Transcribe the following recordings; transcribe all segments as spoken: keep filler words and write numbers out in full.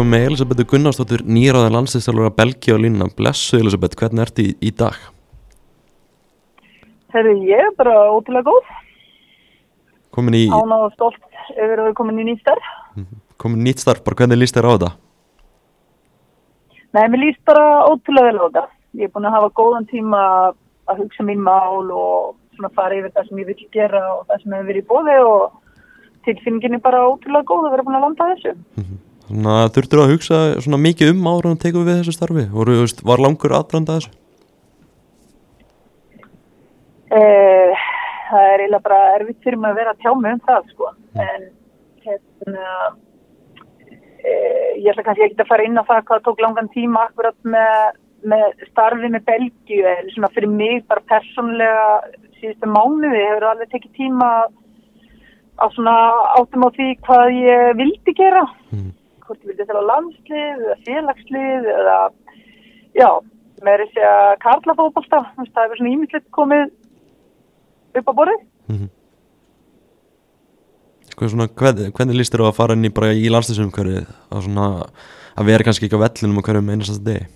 komið með Elísabet Gunnarsdóttir, nýráðin landsliðsþjálfari Belgíu á línuna. Blessuð Elísabet, hvernig ertu í, í dag? Herri, ég er bara ótrúlega góð. Komin í... Ánægð og stolt yfir að við komin í nýtt starf. Komin í nýtt starf, bara hvernig líst þér á þetta? Nei, mér líst bara ótrúlega vel á þetta. Ég er búin að hafa góðan tíma að hugsa mín mál og svona fara yfir það sem ég vil gera og það sem hefur verið í boði og tilfinningin er bara ótrúlega góð að vera búin að landa þessu. Mm-hmm. Þannig að þurftur að hugsa svona mikið um áður en tekur við þessu starfi? Voru, veist, var langur aðdragandi þessu? Eh, það er eiginlega bara erfitt fyrir mig að vera að tjá mig um það, sko. Mm. En hérna, eh, ég ætla kannski ekki að fara inn á það hvað tók langan tíma akkurat með, með starfi með Belgíu. En svona fyrir mig bara persónulega síðustu mánuði hefur alveg tekið tíma að svona áttum á því hvað ég vildi gera. Mm. Hvort ég vildi þella landslið eða félagslið eða, já, með þessi að karlafótbolta. Það hefur svona ýmislegt komið upp á borðið. Mm-hmm. Sko svona, hvernig, hvernig líst þér á að fara inn í bara í landsliðsumhverfið að svona, að vera kannski ekki á vellinum á hverjum einasta degi?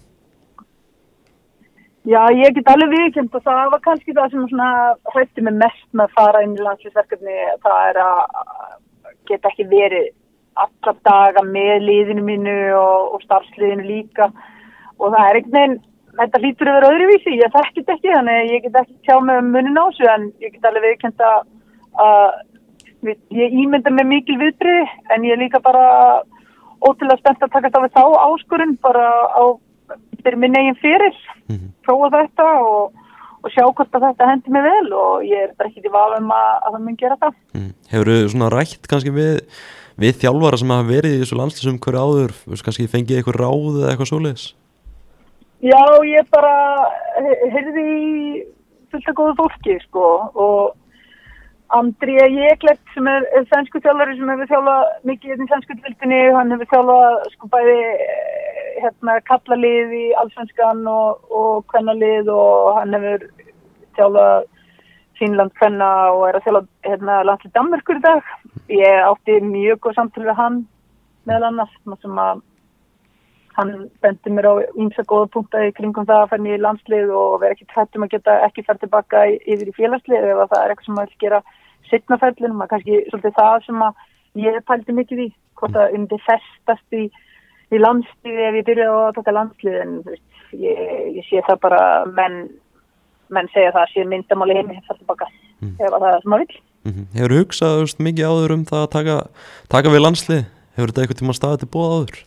Já, ég get alveg viðurkennt og það var kannski það sem svona hrætti mig mest með að fara inn í landsliðsverkefni. Það er að geta ekki verið alla daga með liðinu mínu og, og starfsliðinu líka og það er einhvern veginn, þetta hlýtur að vera öðruvísi, ég þekki þetta ekki, þannig ég get ekki tjá með munin á þessu en ég get alveg viðurkennt að, að ég ímynda með mikil viðbrigði en ég er líka bara ótrúlega spennt að taka það við þá áskorun bara á fyrir minn eigin fyrir, mm-hmm. prófa þetta og, og sjá hvort að þetta hendi mig vel og ég er bara ekki í vafa um að, að það mun gera það. Mm. Hefur þú svona rætt kannski við, við þjálfara sem hafa verið í þessu landsliðsumhverfi áður, kannski fengið eitthvað ráð eða eitthvað svoleiðis? Já, ég bara heyrði í fullt af góðu fólki sko og André Jeklett sem er, er sænsku þjálfari sem hefur þjálfað mikið í sænsku deildinni, hann hefur þjálfað sko bæði hérna kallalið í allsvenskan og, og kvennalið og hann hefur þjálfað Finnland kvenna og er að þjálfa hérna landslið Danmerkur í dag. Ég átti mjög góð samtal við hann meðal annars sem að hann bendi mér á ýmsa góða punkta í kringum það að fara í landslið og vera ekki trættum að geta ekki fara tilbaka yfir í félagslið ef það er eitthvað sem maður vil gera seinna ferlinum, að kannski svolítið það sem að ég pældi mikið í, hvort það myndi festast í, í landslið ef ég byrjaði á að taka landslið en ég, ég sé það bara menn, menn segja það að sé myndamáli heimi fara tilbaka mm. ef það er sem maður vil. Mm-hmm. Hefur þú hugsað veist, mikið áður um það að taka, taka við landslið? Hefur þetta eitthvað tíma staðið til boða áður?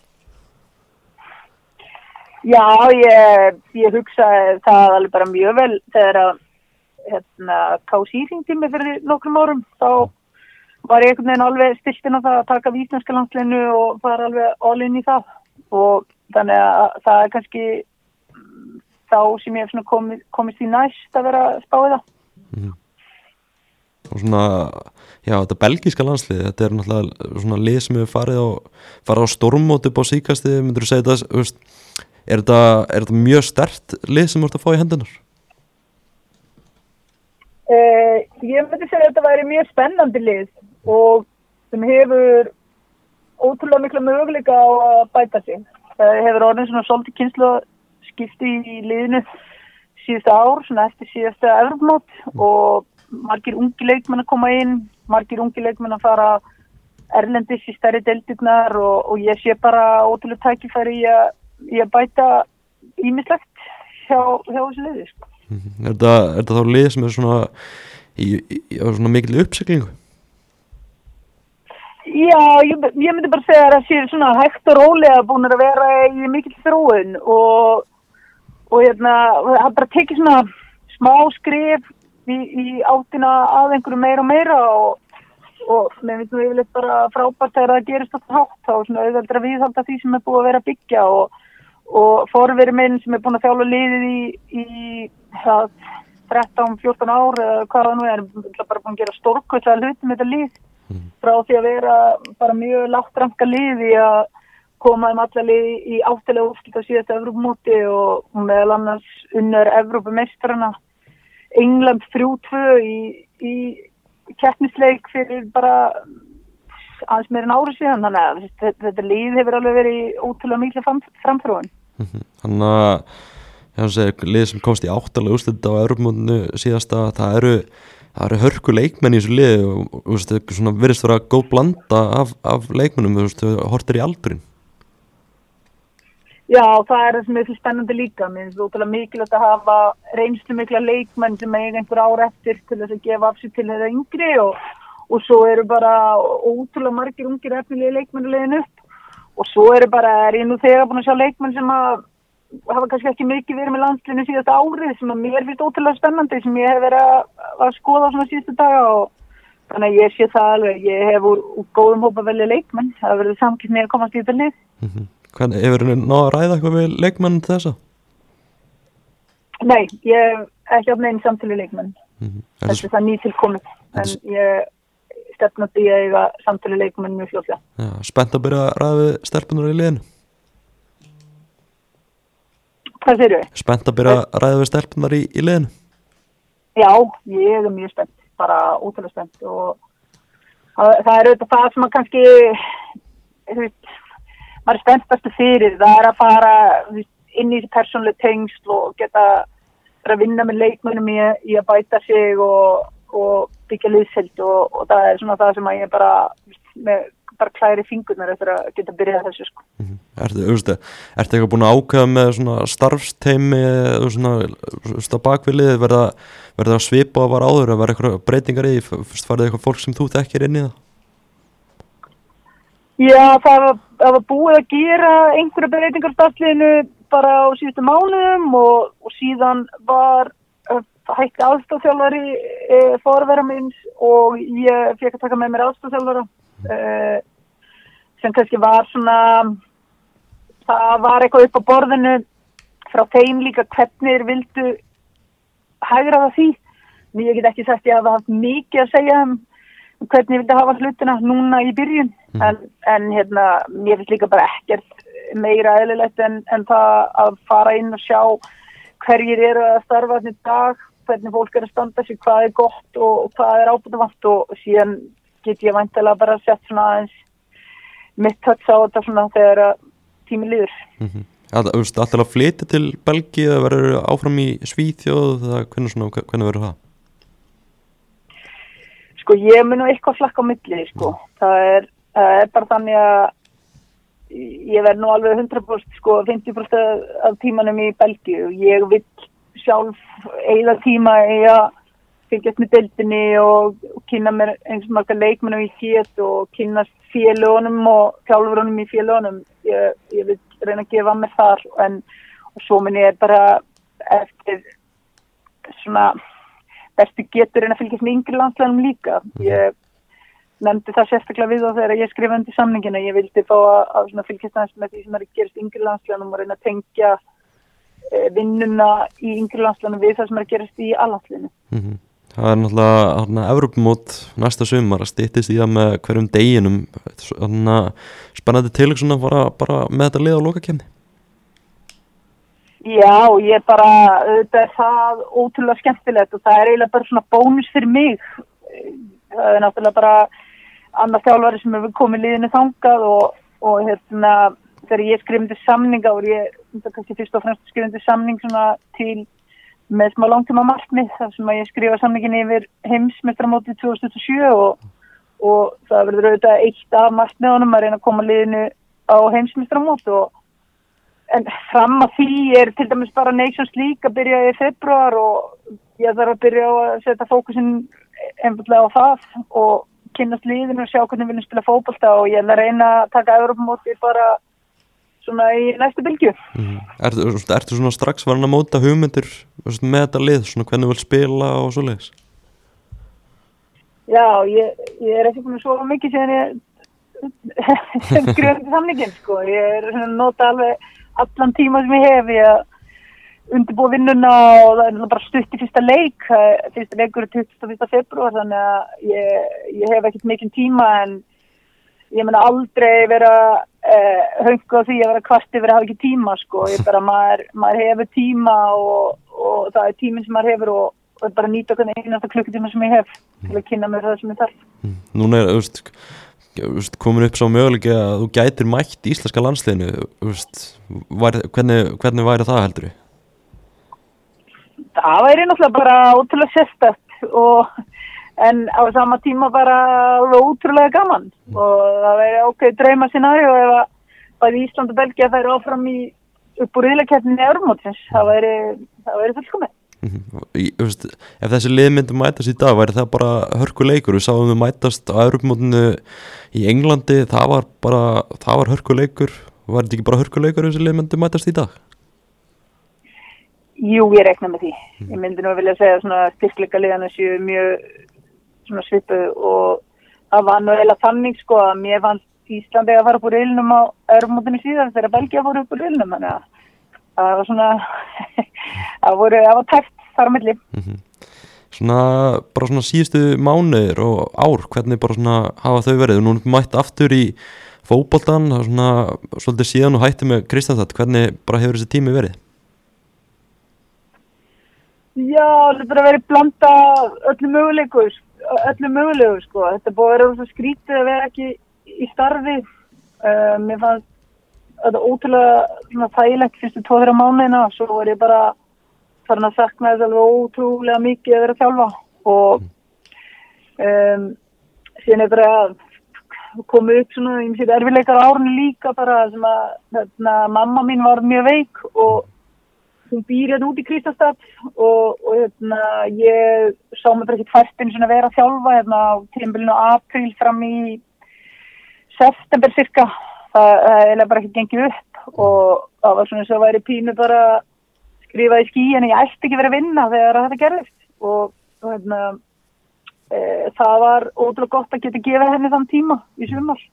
Já, ég, ég hugsaði það alveg bara mjög vel þegar að hérna, K C hringdi mig fyrir nokkrum árum, þá var ég einhvern veginn alveg stillt inn á það að taka við íslenska landsliðinu og fara alveg all in í það og þannig að það er kannski þá sem ég hef svona komið, komist í næst að vera að spá í það. Mm. Og svona, já, þetta belgíska landslið, þetta er náttúrulega svona lið sem hefur farið á, farið á stórmót upp á síkasti, myndur þú segja það, þú veist, Er þetta, er þetta mjög sterkt lið sem þú ert að fá í hendunar? Uh, ég myndi segja að þetta væri mjög spennandi lið og sem hefur ótrúlega mikla möguleika á að bæta sig. Það hefur orðin svona svolítið kynslaskipti í liðinu síðustu ár, svona eftir síðasta Evrópumót og margir ungi leikmenn að koma inn, margir ungi leikmenn að fara erlendis í stærri deildirnar og, og ég sé bara ótrúlega tækifæri í að ég bæta ýmislegt hjá, hjá þessu liði sko. Mm-hmm. Er þetta, er þetta þá lið sem er svona í, í, í svona mikil uppsiglingu? Já, ég, ég myndi bara segja að það sé svona hægt og rólega búin að vera í mikil þróun og, og hérna, það bara tekið svona smá skrif í, í áttina að einhverju meira og meira og og með við yfirleitt bara frábært þegar það gerist alltaf hátt þá svona auðveldra viðhalda því sem er búið að vera að byggja og og forveri minn sem er búin að þjálfa liðið í, í það, þrettán fjórtán ár eða hvað það nú er, er bara búin að gera stórkvöldslega hluti með þetta lið mm. frá því að vera bara mjög lágt ranka lið í að koma um alla lið í áttalega úrslit á síðasta Evrópumóti og meðal annars unnur Evrópumeistarana England þrjú tvö í, í keppnisleik fyrir bara aðeins meira en ári síðan, þannig að þetta, þetta lið hefur alveg verið ótrúlega mikla fram, framþróun. Mm-hmm. Þannig að, ég segi, lið sem komst í áttalega úrslit á Evrópumótinu síðasta, það eru, það eru hörku leikmenn í þessu lið og, og veist, svona virðist vera góð blanda af, af leikmennum, þú veist, hortir í aldurinn. Já, það er það sem er fyrir spennandi líka. Mér finnst það ótrúlega mikilvægt að hafa reynslu mikla leikmenn sem eiga einhver ár eftir til þess að gefa af sig til þeirra yngri og, og svo eru bara ótrúlega margir ungir efnilegi leikmenn að leiðin upp og svo eru bara, er ég nú þegar búin að sjá leikmenn sem að hafa kannski ekki mikið verið með landsliðinu síðasta árið sem að mér finnst ótrúlega spennandi sem ég hef verið að, að skoða svona síðustu daga og þannig að ég sé það alveg, ég hef úr, úr góðum hópa velja leikmenn, það verður samkynni að komast í þetta lið. Mm-hmm. Hvernig, hefur þið náð að ræða eitthvað við leikmenn til þessa? Nei, ég hef ekki átt neinn samtölu leikmenn. Mm-hmm. Þetta er það nýtilkomið, en ég stefna því að eiga samtölu leikmenn mjög fljótlega. Já, spennt að byrja að ræða við stelpunar í liðinu? Hvað segirðu? Spennt að byrja að ræða við stelpunar í, í liðinu? Já, ég er mjög spennt, bara ótrúlega spennt og það, það er auðvitað það sem að kannski, þú veist, maður er spenntastu fyrir, það er að fara inn í þessi persónuleg tengsl og geta að vinna með leikmönnum í, í að bæta sig og, og byggja liðsheild og, og það er svona það sem að ég bara, með, bara klæri fingurnar eftir að geta byrjað þessu sko. Mm-hmm. Ertu, auðvitað, ertu eitthvað búin að ákveða með svona starfsteimi eða svona, svona bakvið verða, verða að svipa að vara áður að vera eitthvað breytingar í, farið eitthvað fólk sem þú þekkir inn í það? Já, það var, það var búið að gera einhverja breytingar starfsliðinu bara á síðustu mánuðum og, og síðan var uh, hætti aðstofþjálfari uh, forvera minns og ég fekk að taka með mér aðstofþjálfara uh, sem kannski var svona, það var eitthvað upp á borðinu frá þeim líka hvernig þeir vildu hægra það því. Ég get ekki sagt ég hafa haft mikið að segja um hvernig ég vildi hafa hlutina núna í byrjun mm. en, en hérna, mér finnst líka bara ekkert meira eðlilegt en, en það að fara inn og sjá hverjir eru að starfa þetta í dag, hvernig fólk er að standa sig, hvað er gott og, og hvað er ábúðavant og síðan get ég væntanlega bara sett svona aðeins mitt höggs á þetta svona þegar tími líður. Mm-hmm. Alltaf að flytja til Belgíu eða verður áfram í Svíþjóð eða hvernig, svona, hvernig verður það? Sko ég mun nú eitthvað flakka á milli sko. Mm. Það er, það er bara þannig að ég verð nú alveg hundrað prósent sko fimmtíu prósent af tímanum í Belgíu. Ég vil sjálf eiga tíma í að fylgjast með deildinni og, og kynna mér eins og marga leikmennum í get og kynna félögunum og þjálfurunum í félögunum. Ég, ég vil reyna að gefa mér þar en og svo mun ég bara eftir svona bestu getur en að fylgjast með yngri landslæðum líka. Ég nefndi það sérstaklega við og þegar ég skrifaði undir samningina. Ég vildi fá að, að svona fylgjast aðeins með því sem er að gerast yngri landslæðum og reyna að tengja e, vinnuna í yngri landslæðum við það sem er að gerast í allandslæðinu. Mm-hmm. Það er náttúrulega Evrópumót næsta sumar að styttist í það með hverjum deginum. Þannig að spennandi tilhugsun að fara bara með þetta lið á lokakefni. Já, ég bara, þetta er það ótrúlega skemmtilegt og það er eiginlega bara svona bónus fyrir mig. Það er náttúrulega bara annar þjálfari sem hefur komið liðinu þangað og, og hérna, þegar ég skrifindi samninga og ég, þetta kannski fyrst og fremst skrifindi samning svona til með smá langtíma markmið þar sem að ég skrifa samningin yfir heimsmeistaramótið tvö þúsund tuttugu og sjö og, og það verður auðvitað eitt af markmiðunum að reyna að koma liðinu á heimsmeistaramót og en fram að því er til dæmis bara Nations League að byrja í febrúar og ég þarf að byrja á að setja fókusinn einfaldlega á það og kynnast liðinu og sjá hvernig við viljum spila fótbolta og ég er að reyna að taka Evrópumótið bara svona í næstu bylgju. Mm. Ertu, ertu svona strax farin að móta hugmyndir með þetta lið, svona hvernig þú vilt spila og svoleiðis? Já, ég, ég er ekki búin að sofa mikið síðan ég sem skrifandi samningin, sko. Ég er svona að nota alveg allan tíma sem ég hef í að undirbúa vinnuna og það er bara stutt í fyrsta leik. Fyrsta leikur er tuttugasta og fyrsta febrúar, þannig að ég, ég hef ekkert mikinn tíma en ég meina aldrei vera eh, höngu á því að vera kvart yfir að hafa ekki tíma sko, ég bara maður, maður hefur tíma og, og það er tíminn sem maður hefur og, og bara nýta hvernig einasta klukkutíma sem ég hef til að kynna mér það sem ég þarf. Núna er, auðvist, veist, komin upp sá möguleiki að þú gætir mætt íslenska landsliðinu, veist, var, hvernig, hvernig væri það heldur? Það væri náttúrulega bara ótrúlega sérstakt og en á sama tíma bara ótrúlega gaman mm. og það væri ákveð drauma scenario ef að bæði Ísland og Belgía færi áfram í upp úr riðlakeppninni Evrópumótsins, það væri, það væri fullkomið. Mm-hmm. Í, veist, ef þessi lið myndi mætast í dag, væri það bara hörkuleikur? Við sáum við mætast á Evrópumótinu í Englandi, það var bara, það var hörkuleikur, var þetta ekki bara hörkuleikur ef þessi lið myndi mætast í dag? Jú, ég rekna með því. Mm. Ég myndi nú vilja segja svona styrkleika liðana séu mjög svona svipuð og það var nú eiginlega þannig sko að mér fannst Íslandi að fara upp úr riðlinum á Evrópumótinu síðan þegar Belgía fór upp úr riðlinum, þannig að það var svona, það voru, það var tæft þar á milli. Mm-hmm. Svona, bara svona síðustu mánuðir og ár, hvernig bara svona hafa þau verið? Nú erum mætt aftur í fótboltan, það er svona svolítið síðan og hætti með Kristianstad, hvernig bara hefur þessi tími verið? Já, það er bara verið blanda öllu mögulegu, öllu mögulegu sko, þetta búið að vera svo skrítið að vera ekki í starfi, uh, mér fannst þetta ótrúlega þægilegt fyrstu tvo þeirra mánuðina, svo var ég bara farin að sakna þess alveg ótrúlega mikið að vera að þjálfa og um, síðan er bara komið upp svona, ég sé erfiðleikar á árinu líka bara sem að þarna, mamma mín var mjög veik og hún býr hérna út í Kristianstad og, og hérna, ég sá mig bara ekkert fært einu svona að vera að þjálfa hérna á tímabilinu apríl fram í september cirka, það er bara ekki gengið upp og það var svona svo að væri pínu bara skrifað í skíin en ég ætti ekki verið að vinna þegar þetta gerðist og, og hérna, e, það var ótrúlega gott að geta gefið henni þann tíma í sumar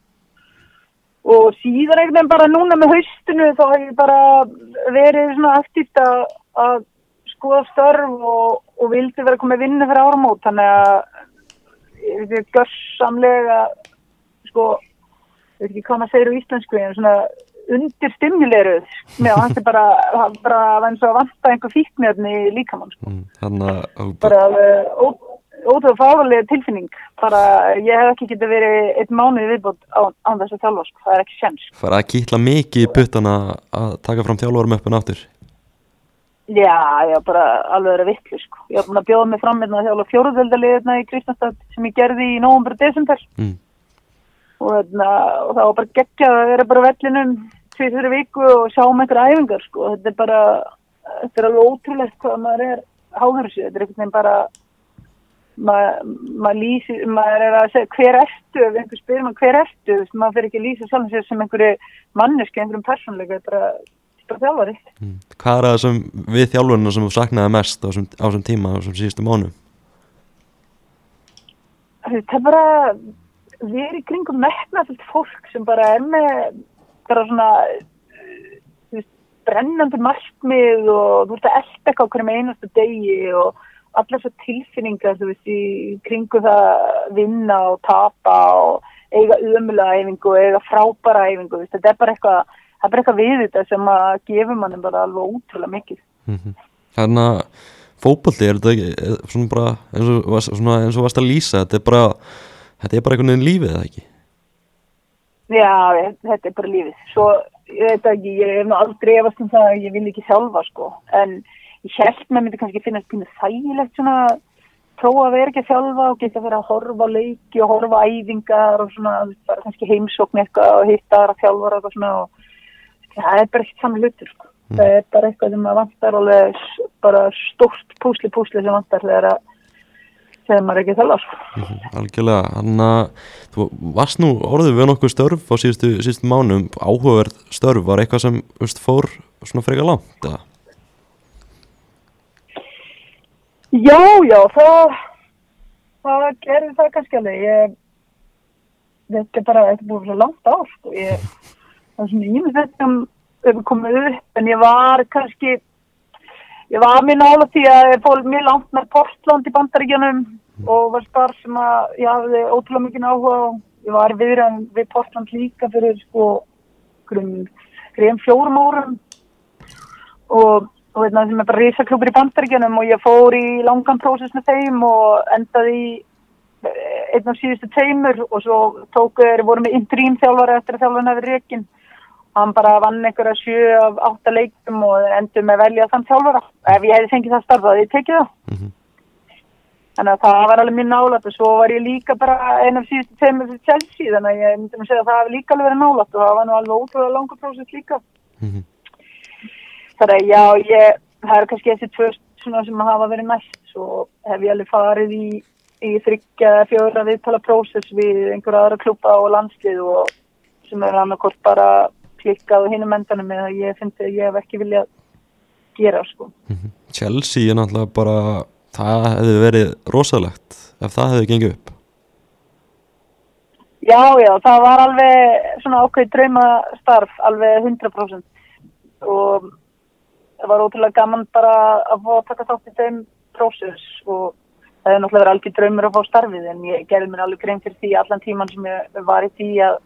og síðan einhvern bara núna með haustinu þá hef ég bara verið svona aktíft að, að skoða störf og, og vildi vera komið vinnu fyrir áramót þannig að ég veit gjörsamlega sko ég veit ekki hvað maður segir á íslensku, en svona undirstimuleruð. Mér fannst bara, bara eins og að vanta einhver fíknefni í líkamann. Sko. Mm, þannig að... Bara ó, ótrúlega fálega tilfinning. Bara, ég hef ekki getið verið einn mánuð viðbót á, á þess að þjálfa, sko. Það er ekki sjens. Fara að kýtla mikið í puttana að taka fram þjálfarum aftur? Já, ég var bara alveg verið vitlu, sko. Ég var búin að bjóða mig fram með að þjálfa fjóruðveldaliðina í Kristianstad sem ég gerði í nóvember og desember. Mm. Og, og það var bara geggjað að vera bara vellinum tvisvar í viku og sjá um einhverja æfingar sko. Þetta er bara, þetta er alveg ótrúlegt hvað maður er háður þessu, þetta er einhvern veginn bara maður ma lýsir, maður er að segja hver ertu, ef einhver spyrir maður hver ertu, maður fyrir ekki að lýsa sjálf sér sem einhverju manneski, einhverjum persónleika, þetta er bara, bara þjálfari. Mm. Hvað er það sem við þjálfarina sem þú saknaði mest á þessum tíma, á þessum síðustu mánuðum? Það er bara við erum í kringum metnaðfullt fólk sem bara er með bara svona þú veist, brennandi markmið og þú veist að elta eitthvað á hverjum einastu degi og allar svo tilfinningar þú veist í kringum það vinna og tapa og eiga ömulega æfingu og eiga frábæra æfingu veist, þetta er bara eitthvað, það er bara eitthvað við þetta sem að gefur manni bara alveg útrúlega mikið. Mm-hmm. Þannig að fótbolti er þetta ekki svona bara eins og, svona, eins og varst að lýsa, þetta er bara Þetta er bara einhvern veginn lífið, eða ekki? Já, þetta er bara lífið. Svo, ég veit ekki, ég hef nú aldrei efast um það að ég vil ekki sjálfa, sko. En ég held með myndi kannski finnast pínu þægilegt svona, prófa að vera ekki að sjálfa og geta að vera að horfa leiki og horfa æfingar og svona, bara kannski heimsókn eitthvað og hitta aðra þjálfara og svona. Og það er bara ekkert saman hlutur, sko. Mm. Það er bara eitthvað sem að vantar alveg bara stórt púsli púsli sem vantar þegar að þegar maður ekki þallar. Mm, algjörlega, hann að þú varst nú orðið við nokkuð störf á síðustu, síðustu mánum, áhugaverð störf, var eitthvað sem veist, fór svona frekar langt, eða? Já, já, það það gerði það kannski alveg, ég þetta er bara, þetta er búin svo langt á, sko, ég það er svona ímið þetta sem hefur komið upp, en ég var kannski Ég var mér nála því að ég fór mjög langt með Portland í Bandaríkjunum og var starf sem að ég hafði ótrúlega mikið áhuga á. Ég var viðræðan við Portland líka fyrir sko þrem fjórum árum og, og veitna, sem er bara risaklúbur í Bandaríkjunum og ég fór í langan prósess með þeim og endaði í einn af síðustu tveimur og svo tóku þeir, voru með interim þjálfari eftir að þjálfarinn hefði rekinn. Hann bara vann einhverja sjö af átta leikjum og þeir endur með að velja þann þjálfara. Ef ég hefði fengið það starf, þá hefði ég tekið það. Mm-hmm. Þannig að það var alveg mjög nálægt og svo var ég líka bara einn af síðustu tveimur fyrir Chelsea, þannig að ég myndi að segja að það hefði líka alveg verið nálægt og það var nú alveg ótrúlega langur prósess líka. Mm-hmm. Þannig að já, ég, það eru kannski þessi tvö svona sem hafa verið næst, svo hef ég alveg farið í, í þriggja eða fjóra viðtala prósess við einhverja aðra klúbba og landslið og sem er annarkort bara klikkað á hinum endanum eða ég fyndi að ég hef ekki viljað gera, sko. Mm-hmm. Chelsea er náttúrulega bara, það hefði verið rosalegt ef það hefði gengið upp. Já, já, það var alveg svona ákveð draumastarf, alveg hundrað prósent og það var ótrúlega gaman bara að fá að taka þátt í þeim prósess og það hefði náttúrulega verið algjör draumur að fá starfið en ég gerði mér alveg grein fyrir því allan tíman sem ég var í því að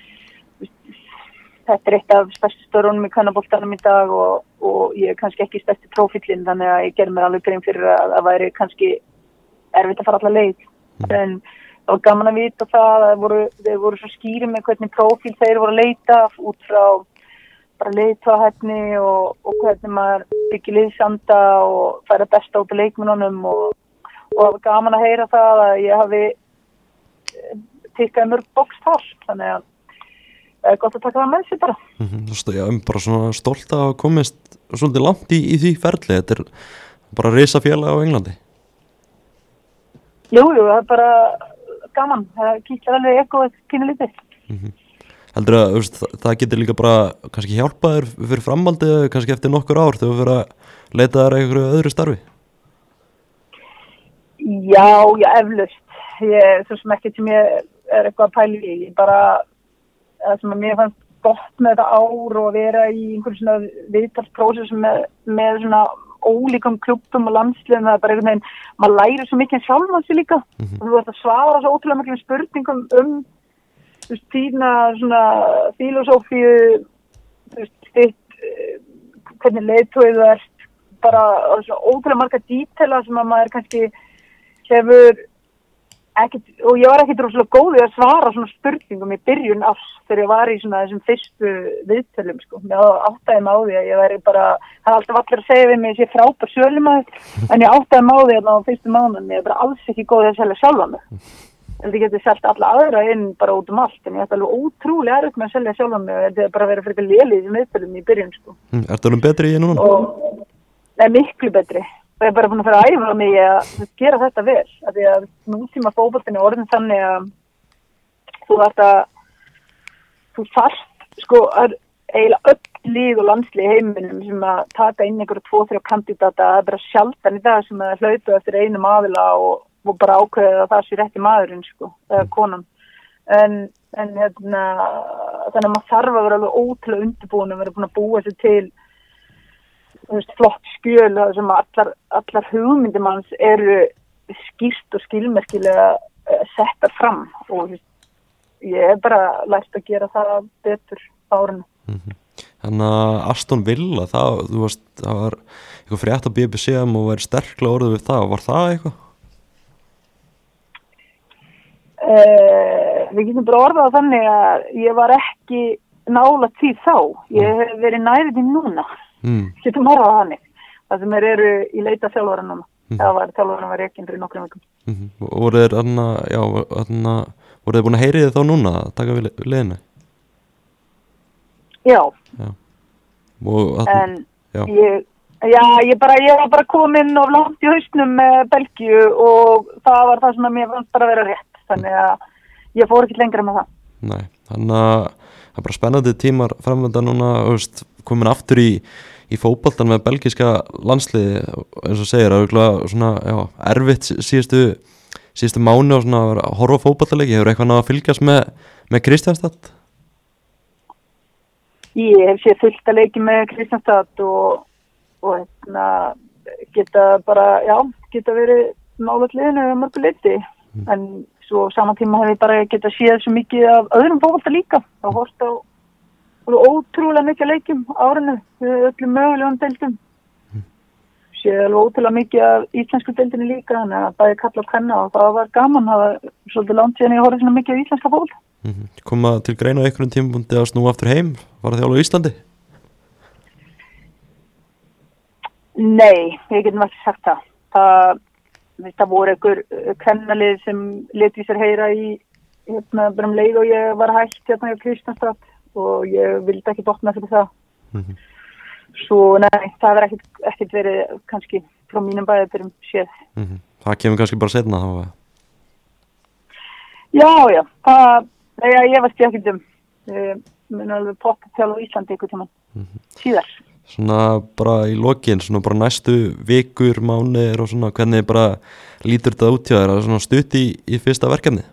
þetta er eitt af stærstu störunum í kvennaboltanum í dag og, og ég er kannski ekki stærsti prófílinn þannig að ég gerði mér alveg grein fyrir að það væri kannski erfitt að fara alla leið. Mm. En það var gaman að vita það að þeir voru, þeir voru svo skýri með hvernig prófíl þeir voru að leita út frá bara leiðtogahæfni og, og hvernig maður byggir liðsanda og færa besta út af leikmennunum og, og það var gaman að heyra það að ég hafi tikkaði mörg box þar, þannig að það er gott að taka það með sér bara. Mm-hmm. Já, ég er bara svona stolt að komist svolítið langt í, í því ferli, þetta er bara risa félag á Englandi. Jú, jú, það er bara gaman, það kýtlar alveg eitthvað pínu lítið. Mm-hmm. Heldur að veist, það getur líka bara kannski hjálpað þér fyrir framhaldið kannski eftir nokkur ár þegar þú fyrir að leita þér einhverju öðru starfi? Já, já, eflaust. Ég, svo sem ekki sem ég er eitthvað að pæla í, ég bara það sem að mér fannst gott með þetta ár og vera í einhverjum svona viðtalsprósessum með, með svona ólíkum klubbum og landsliðum, það er bara einhvern veginn, maður lærir svo mikið sjálfan sig líka mm-hmm. og þú ert að svara svo ótrúlega mikið spurningum um þú veist, þína svona filosófíu, þú veist, þitt, hvernig leiðtogið þú ert, bara svo ótrúlega marga dítela sem að maður kannski hefur ekkert, og ég var ekkert rosalega góð í að svara svona spurningum í byrjun árs þegar ég var í svona þessum fyrstu viðtölum, sko. Mér áttaði mig á því að ég væri bara, það er alltaf allir að segja við mig að ég sé frábær sölumaður, en ég áttaði mig á því að á fyrstu mánuðum ég er bara alls ekki góð í að selja sjálfa mig. Ég geti selt alla aðra inn bara út um allt, en ég ætti alveg ótrúlega erfitt með að selja sjálfa mig og þetta er bara að vera fyrir lélið í viðtölum í byrjun, sko. Mm, ertu alveg betri í núna? Og, nei, miklu betri. Og ég er bara búin að fara að æfa mig að gera þetta vel. Af því að nútíma fótboltinn er orðin þannig að þú þarft að þú þarft, sko, að eiginlega öll lið og landslið í heiminum sem að taka inn einhverju tvo, þrjá kandidata, það er bara sjaldan í dag sem að hlaupa eftir einum aðila og, og bara ákveða að það sé rétti maðurinn, sko, eða konan. En, en hérna, þannig að maður þarf að vera alveg ótrúlega undirbúin að vera búin að búa sér til þú veist, flott skjöl sem allar, allar hugmyndir manns eru skýrt og skilmerkilega uh, settar fram og veist, ég hef bara lært að gera það betur á árinu. Mm-hmm. Þannig að Aston Villa, það, þú veist, það var eitthvað frétt á B B C og verið sterklega orðið við það, var það eitthvað? Uh, við getum bara orðað þannig að ég var ekki nálægt því þá, ég hef verið nærið því núna. Mm. Getum horfað þannig það sem er eru í leita þjálfara núna mm. það var þjálfara var rekinn fyrir nokkrum vikum. Mm-hmm. Voru þeir anna, já, anna, voru þeir búin að heyri þið þá núna að taka við liðinu? Já, já. Og, anna, en já. Ég, já, ég, bara, ég var bara komin of langt í hausnum með Belgíu og það var það sem að mér fannst bara að vera rétt þannig að ég fór ekki lengra með það. Nei, þannig að það er bara spennandi tímar framönda núna, veist, komin aftur í, í fótboltan með belgíska landsliði eins og segir, það er svona já, erfitt síðustu, síðustu mánu og svona að horfa á fótboltaleiki, hefur eitthvað náða að fylgjast með, með Kristianstad? Ég hef séð fullt að leiki með Kristianstad og, og hérna, geta bara, já, geta verið nálægt liðinu að mörgu leyti, mm. en svo saman tíma hef ég bara geta séð svo mikið af öðrum fótbolta líka og horft á ótrúlega mikið leikjum árinu við öllum mögulegum deildum. Mm. séð alveg ótrúlega mikið af íslensku deildinni líka, þannig að bæði kalla og kvenna og það var gaman, það var svolítið langt síðan ég horfði svona mikið á íslenska fótbolta. Mm-hmm. Koma til greina á einhverjum tímapunkti að snúa aftur heim, var það þjálfa á Íslandi? Nei, ég getum ekki sagt það. Það, það voru einhver kvennalið sem leti sér heyra í hérna bara um leið og ég var hægt hérna í Kristjánstad og ég vildi ekki botna fyrir það. Mm-hmm. Svo nei, það er ekkert, ekkert verið kannski frá mínum bæðabyrjum séð. Mm-hmm. Það kemur kannski bara setna þá? Já, já, það, nei, ég veist ég ekkert um. Ég mun alveg potta til á Íslandi ykkur tíma mm-hmm. síðar. Svona bara í lokin, svona bara næstu vikur, mánuðir og svona, hvernig bara lítur þetta út hjá þér? Er það svona stutt í, í fyrsta verkefni?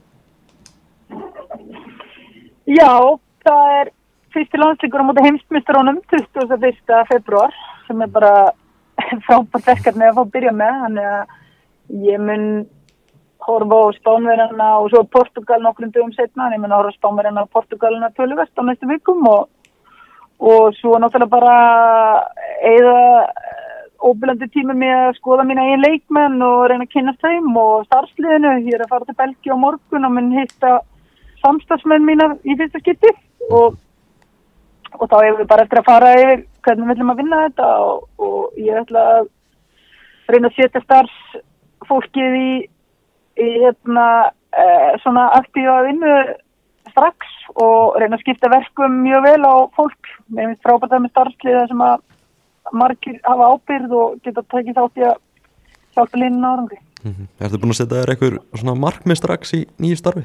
Já, það er fyrsti landsleikur á móti heimsmeistaranum tuttugasta og fyrsta febrúar sem er bara frábært verkefni að fá að byrja með, þannig að ég mun horfa á Spánverjana og svo Portugal nokkrum dögum setna, en ég mun horfa á Spánverjana og Portugalina töluvert á næstu vikum og og svo náttúrulega bara eða óbylandi tíma með að skoða mína eigin leikmenn og reyna að kynnast þeim og starfsliðinu. Ég er að fara til Belgíu á morgun og mun hitta samstarfsmenn mína í fyrsta skipti og, og þá hefur við bara eftir að fara yfir hvernig við viljum að vinna þetta og, og ég ætla að reyna að setja starfsfólkið í, í hérna, eh, svona aktífa vinnu strax og reyna að skipta verkum mjög vel á fólk. Mér finnst frábært að með starfsliða sem að margir hafa ábyrgð og geta tekið þátt í að hjálpa liðinu árangri. Mm-hmm. Ertu búin að setja þér eitthvað svona markmið strax í nýju starfi?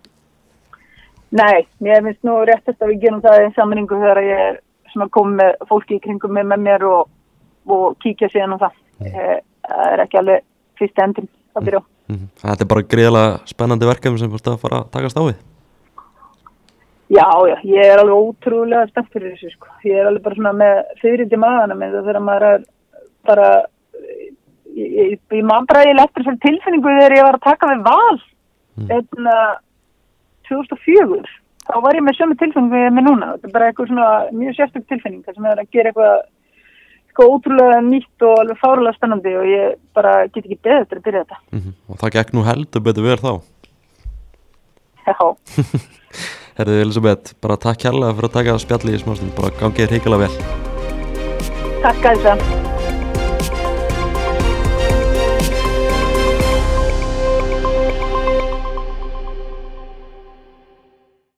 Nei, mér finnst nú réttast að við gerum það í sammenningu þegar ég er svona komið með fólki í kringum mig með mér og, og kíkja síðan á það. Mm. Það er ekki alveg fyrst endin að byrja á. Mm-hmm. Þetta er bara gríðarlega spennandi verkefni sem fórst að fara að takast á við. Já, já, ég er alveg ótrúlega spennt fyrir þessu, sko. Ég er alveg bara svona með fiðrind í maðana með það þegar maður er bara, ég, ég, ég man bara ég lettur fyrir tilfinningu þegar ég var að taka við Val, mm. enna tvö þúsund og fjögur. Þá var ég með sömu tilfinningu ég er með núna. Þetta er bara eitthvað svona mjög sérstök tilfinning, þar sem er að gera eitthvað, eitthvað ótrúlega nýtt og alveg fárlega spennandi og ég bara get ekki beðið eftir að byrja þetta. Mm-hmm. Og það gekk nú heldur betur verð þá? Já. Herðu Elisabeth, bara takk kærlega fyrir að taka spjalli í smástund, bara gangið hrikalega vel. Takk að þess að.